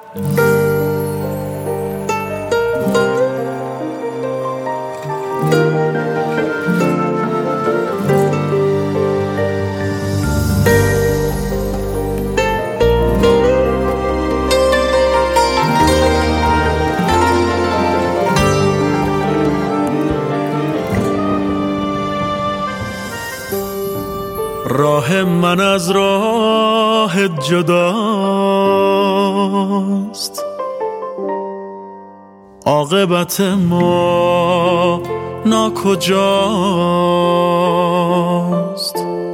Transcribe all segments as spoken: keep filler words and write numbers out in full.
راه من از راه جداست، عاقبت ما ناکجاست.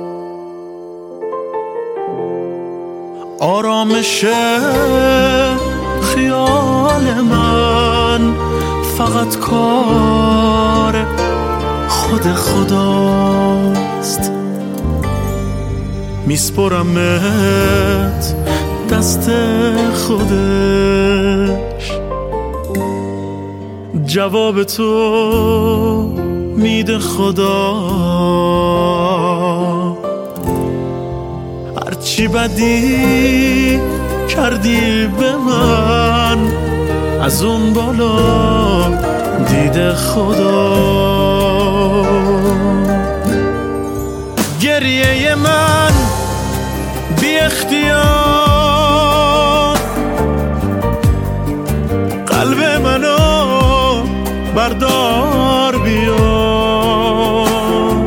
آرامش خیال من فقط کار خود خداست. میسپرمت دست خودش، جواب تو میده خدا. هرچی بدی کردی به من، از اون بالا دیده خدا. گریه من بی اختیار قلب منو بردار بیار.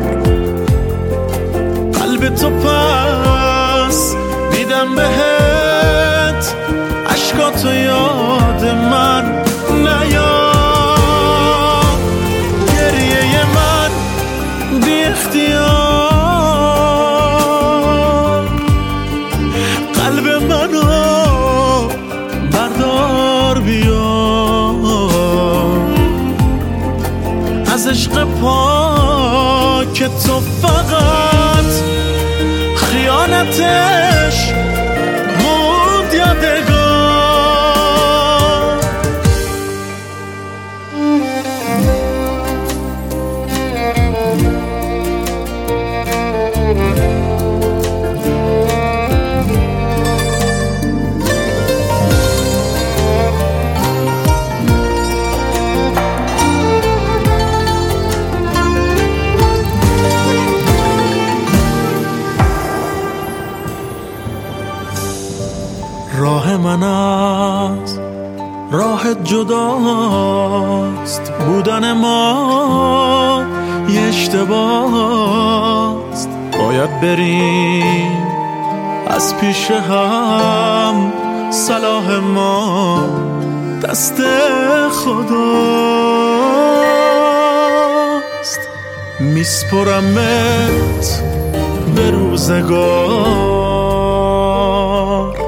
قلب تو پس میدم بهت، عشقاتو یاد من نیار. گریه من بی اختیار قلب منو بردار بیار. از عشق پاک تو فقط خیانتش موند یادگار. راه من از راه جداست، بودن ما یه اشتباهست. باید بریم از پیش هم، صلاح ما دست خداست. میسپرمت به روزگار،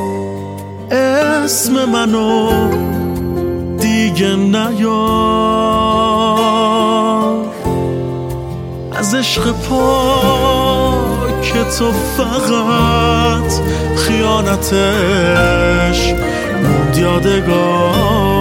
اسم منو دیگه نیار. از عشق پاک تو فقط خیانتش موند یادگار.